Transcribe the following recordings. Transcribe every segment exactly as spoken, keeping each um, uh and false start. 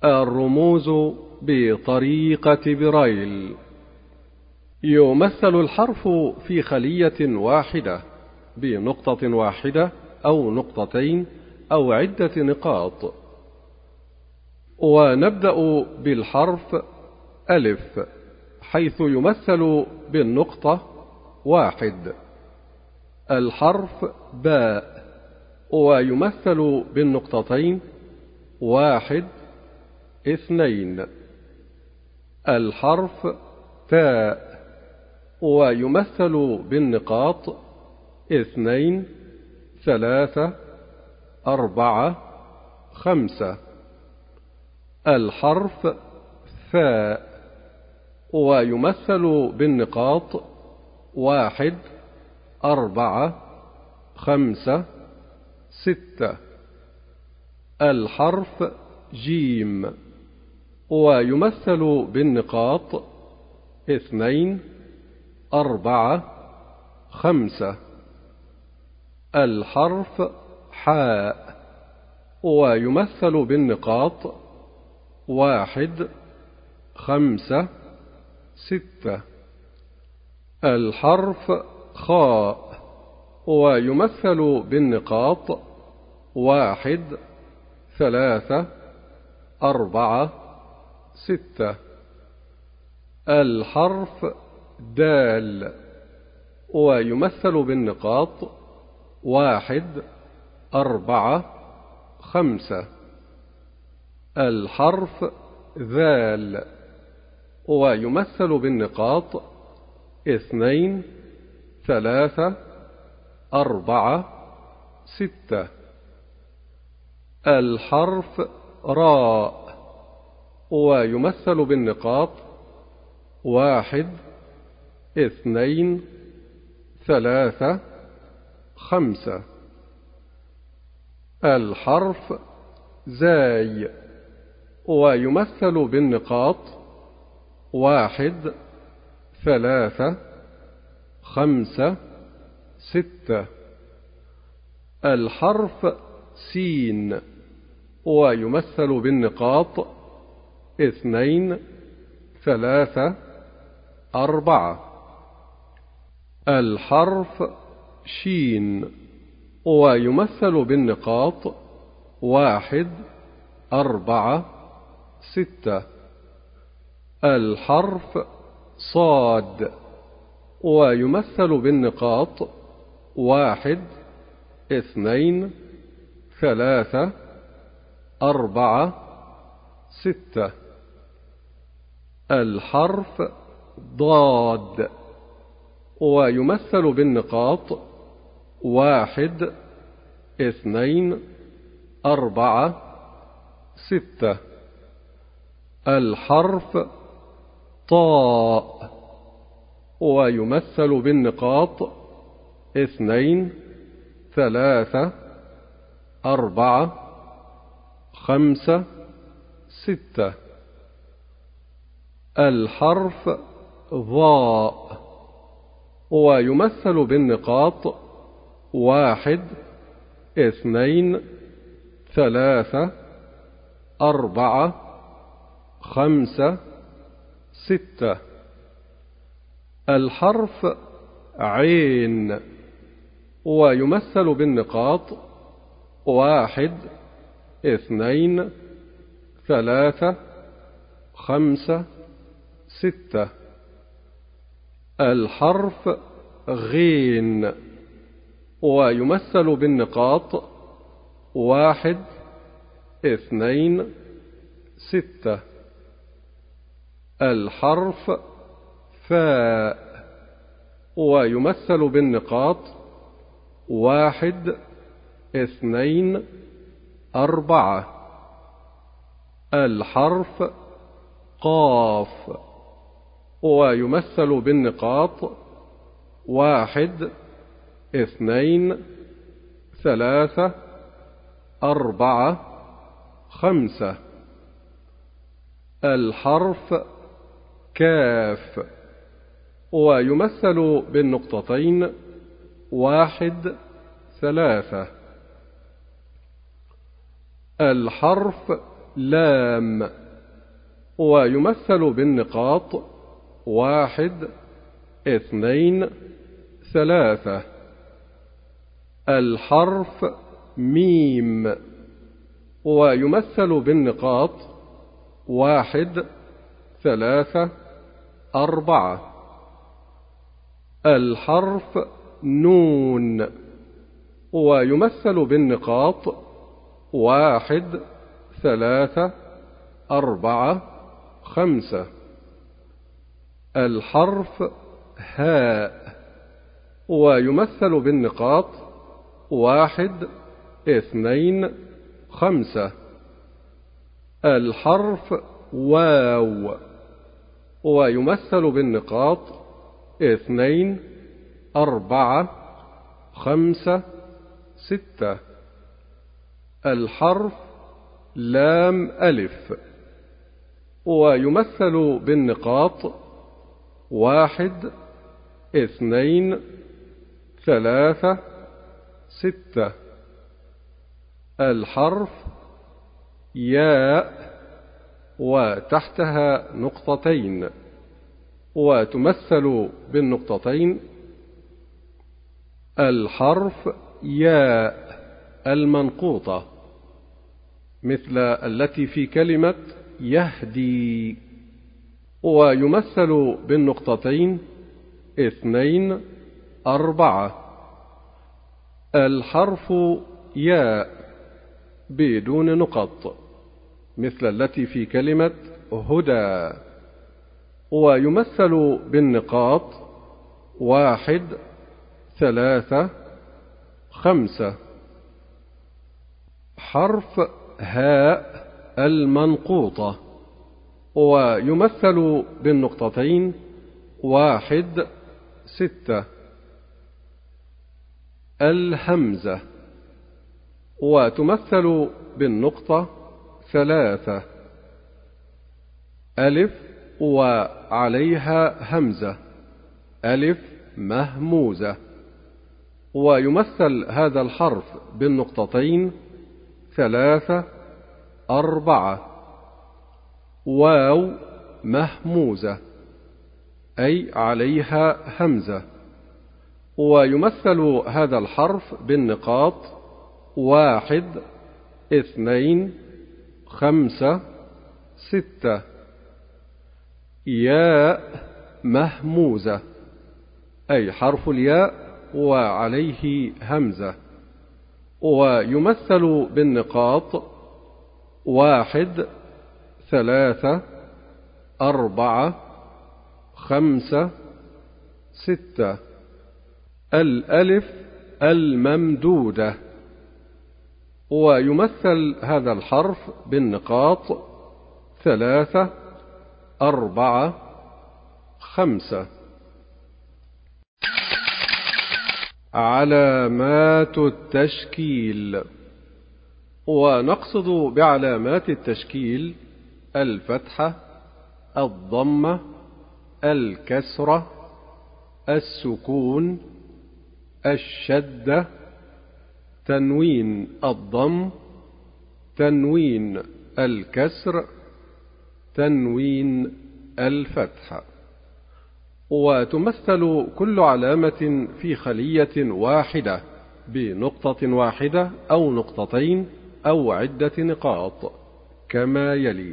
الرموز بطريقة برايل. يمثل الحرف في خلية واحدة بنقطة واحدة أو نقطتين أو عدة نقاط. ونبدأ بالحرف ألف، حيث يمثل بالنقطة واحد. الحرف باء، ويمثل بالنقطتين واحد اثنين. الحرف تاء، ويمثل بالنقاط اثنين ثلاثة أربعة خمسة. الحرف ثاء، ويمثل بالنقاط واحد أربعة خمسة ستة. الحرف جيم، ويمثل بالنقاط اثنين أربعة خمسة. الحرف حاء، ويمثل بالنقاط واحد خمسة ستة. الحرف خاء، ويمثل بالنقاط واحد ثلاثة أربعة ستة. الحرف دال، ويمثل بالنقاط واحد أربعة خمسة. الحرف ذال، ويمثل بالنقاط اثنين ثلاثة أربعة ستة. الحرف راء، ويمثل بالنقاط واحد اثنين ثلاثة خمسة. الحرف زاي، ويمثل بالنقاط واحد ثلاثة خمسة ستة. الحرف سين، ويمثل بالنقاط اثنين ثلاثة أربعة. الحرف شين، ويمثل بالنقاط واحد أربعة ستة. الحرف صاد، ويمثل بالنقاط واحد اثنين ثلاثة أربعة ستة. الحرف ضاد، ويمثل بالنقاط واحد اثنين أربعة ستة. الحرف طاء، ويمثل بالنقاط اثنين ثلاثة أربعة خمسة ستة. الحرف ظاء، ويمثل بالنقاط واحد اثنين ثلاثة أربعة خمسة ستة. الحرف عين، ويمثل بالنقاط واحد اثنين ثلاثة خمسة ستة. الحرف غين، ويمثل بالنقاط واحد اثنين ستة. الحرف فاء، ويمثل بالنقاط واحد اثنين أربعة. الحرف قاف، ويمثل بالنقاط واحد اثنين ثلاثة أربعة خمسة. الحرف كاف، ويمثل بالنقطتين واحد ثلاثة. الحرف لام، ويمثل بالنقاط واحد اثنين ثلاثة. الحرف ميم، ويمثل بالنقاط واحد ثلاثة أربعة. الحرف نون، ويمثل بالنقاط واحد ثلاثة أربعة خمسة. الحرف هاء، ويمثل بالنقاط واحد اثنين خمسة. الحرف واو، ويمثل بالنقاط اثنين أربعة خمسة ستة. الحرف لام ألف، ويمثل بالنقاط واحد اثنين ثلاثة ستة. الحرف ياء، وتحتها نقطتين، وتمثل بالنقطتين الحرف ياء المنقوطة، مثل التي في كلمة يهدي، ويمثل بالنقطتين اثنين أربعة. الحرف ياء بدون نقط، مثل التي في كلمة هدى، ويمثل بالنقاط واحد ثلاثة خمسة. حرف هاء المنقوطة، ويمثل بالنقطتين واحد ستة. الهمزة، وتمثل بالنقطة ثلاثة. ألف وعليها همزة، ألف مهموزة، ويمثل هذا الحرف بالنقطتين ثلاثة أربعة. واو مهموزة، أي عليها همزة، ويمثل هذا الحرف بالنقاط واحد اثنين خمسة ستة. ياء مهموزة، أي حرف الياء وعليه همزة، ويمثل بالنقاط واحد ثلاثة أربعة خمسة ستة. الألف الممدودة، ويمثل هذا الحرف بالنقاط ثلاثة أربعة خمسة. علامات التشكيل، ونقصد بعلامات التشكيل الفتحة، الضمة، الكسرة، السكون، الشدة، تنوين الضم، تنوين الكسر، تنوين الفتح. وتمثل كل علامة في خلية واحدة بنقطة واحدة أو نقطتين أو عدة نقاط كما يلي: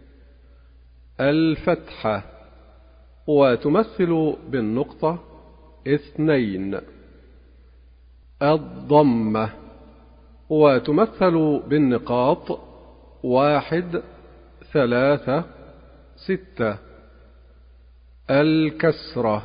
الفتحة، وتمثل بالنقطة اثنين. الضمة، وتمثل بالنقاط واحد ثلاثة ستة. الكسرة،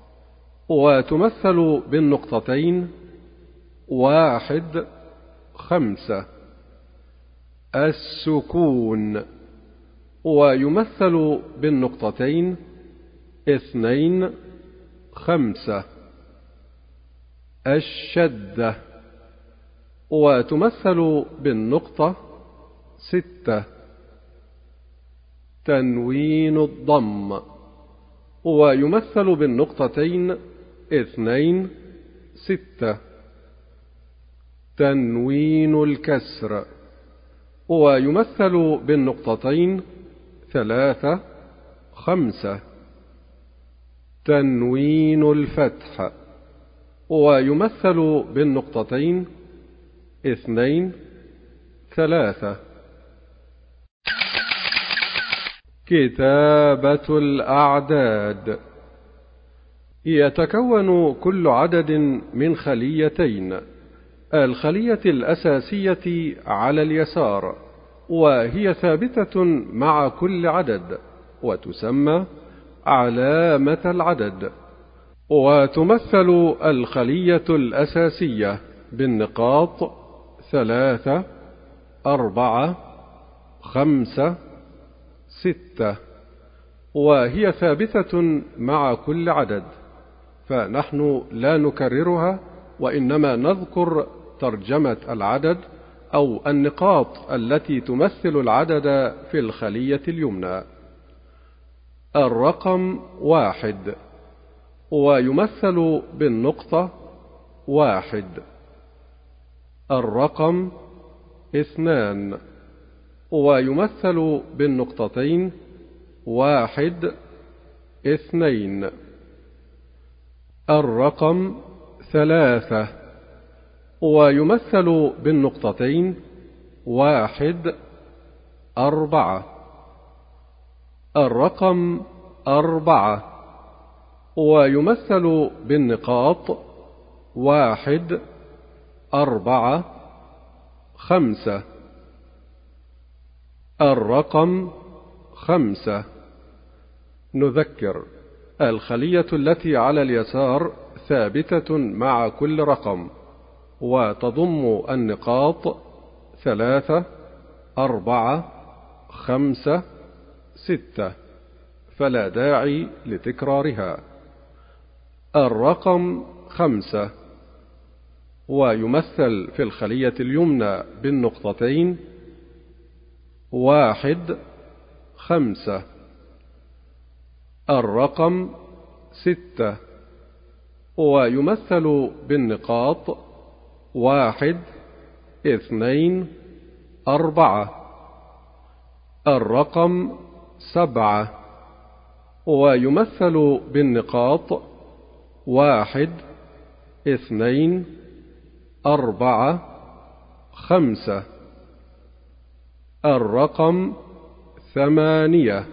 وتمثل بالنقطتين واحد خمسة. السكون، ويمثل بالنقطتين اثنين خمسة. الشدة، وتمثل بالنقطة ستة. تنوين الضم، ويمثل بالنقطتين اثنين ستة. تنوين الكسر، ويمثل بالنقطتين ثلاثة خمسة. تنوين الفتح، ويمثل بالنقطتين اثنين ثلاثة. كتابة الأعداد، يتكون كل عدد من خليتين، الخلية الأساسية على اليسار وهي ثابتة مع كل عدد وتسمى علامة العدد، وتمثل الخلية الأساسية بالنقاط ثلاثة أربعة خمسة ستة، وهي ثابتة مع كل عدد، فنحن لا نكررها وإنما نذكر ترجمة العدد أو النقاط التي تمثل العدد في الخلية اليمنى. الرقم واحد، ويمثل بالنقطة واحد. الرقم اثنان، ويمثل بالنقطتين واحد اثنين. الرقم ثلاثة، ويمثل بالنقطتين واحد أربعة. الرقم أربعة، ويمثل بالنقاط واحد أربعة خمسة. الرقم خمسة. نذكر: الخلية التي على اليسار ثابتة مع كل رقم وتضم النقاط ثلاثة أربعة خمسة ستة، فلا داعي لتكرارها. الرقم خمسة، ويمثل في الخلية اليمنى بالنقطتين واحد خمسة. الرقم ستة، ويمثل بالنقاط واحد اثنين أربعة. الرقم سبعة، ويمثل بالنقاط واحد اثنين أربعة خمسة. الرقم ثمانية،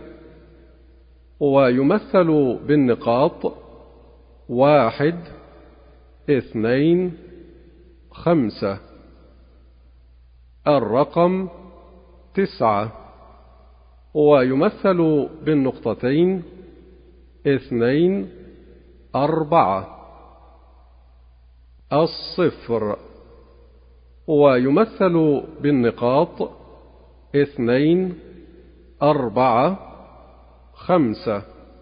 ويمثل بالنقاط واحد اثنين خمسة. الرقم تسعة، ويمثل بالنقطتين اثنين أربعة. الصفر، ويمثل بالنقاط اثنين أربعة خمسة.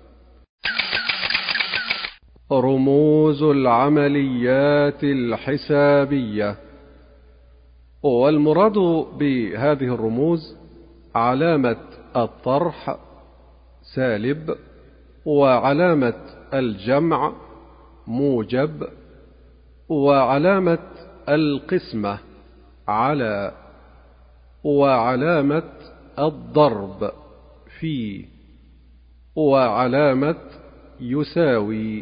رموز العمليات الحسابية، والمراد بهذه الرموز علامة الطرح سالب، وعلامة الجمع موجب، وعلامة القسمة على، وعلامة الضرب في، وعلامة يساوي.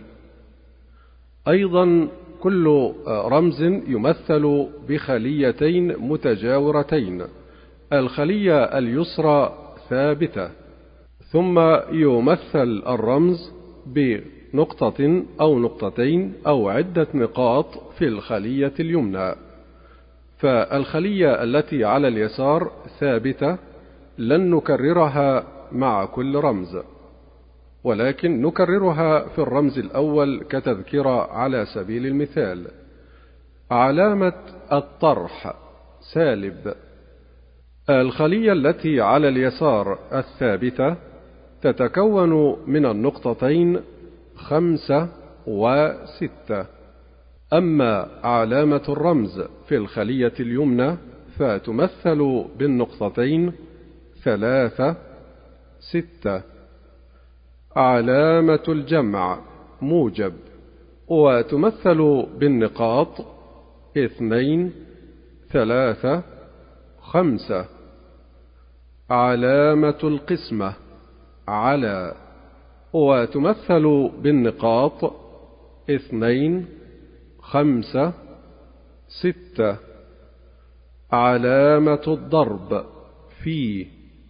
أيضا كل رمز يمثل بخليتين متجاورتين، الخلية اليسرى ثابتة، ثم يمثل الرمز بنقطة أو نقطتين أو عدة نقاط في الخلية اليمنى. فالخلية التي على اليسار ثابتة، لن نكررها مع كل رمز، ولكن نكررها في الرمز الأول كتذكرة على سبيل المثال. علامة الطرح سالب. الخلية التي على اليسار الثابتة تتكون من النقطتين خمسة وستة. أما علامة الرمز في الخلية اليمنى فتمثل بالنقطتين ثلاثة ستة. علامة الجمع موجب، وتمثل بالنقاط اثنين ثلاثة خمسة. علامة القسمة على، وتمثل بالنقاط اثنين خمسة ستة. علامة الضرب في،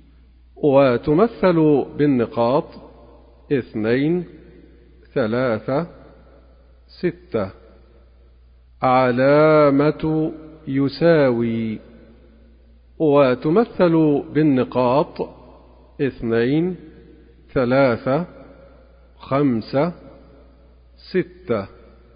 وتمثل بالنقاط اثنين ثلاثة ستة. علامة يساوي، وتمثل بالنقاط اثنين ثلاثة خمسة ستة.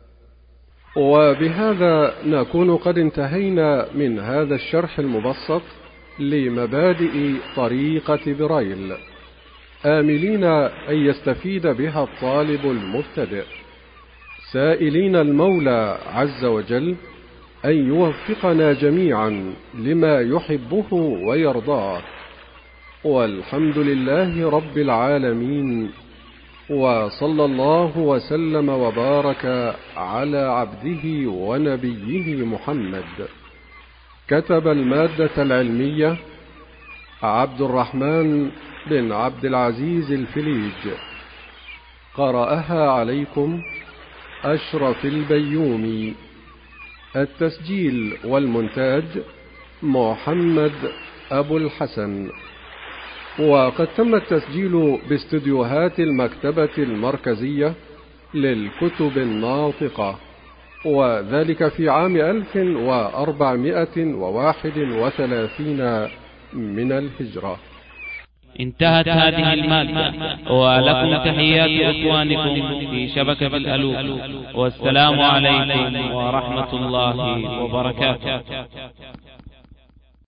وبهذا نكون قد انتهينا من هذا الشرح المبسط لمبادئ طريقة برايل، آملين أن يستفيد بها الطالب المبتدئ، سائلين المولى عز وجل أن يوفقنا جميعا لما يحبه ويرضاه. والحمد لله رب العالمين، وصلى الله وسلم وبارك على عبده ونبيه محمد. كتب المادة العلمية عبد الرحمن بن عبد العزيز الفليج، قرأها عليكم أشرف البيومي. التسجيل والمونتاج محمد أبو الحسن. وقد تم التسجيل باستديوهات المكتبة المركزية للكتب الناطقة، وذلك في عام ألف وأربعمائة وواحد وثلاثين من الهجرة. انتهت هذه المادة، ولكم تحيات إخوانكم في شبكة الألوف، والسلام عليكم ورحمة الله وبركاته.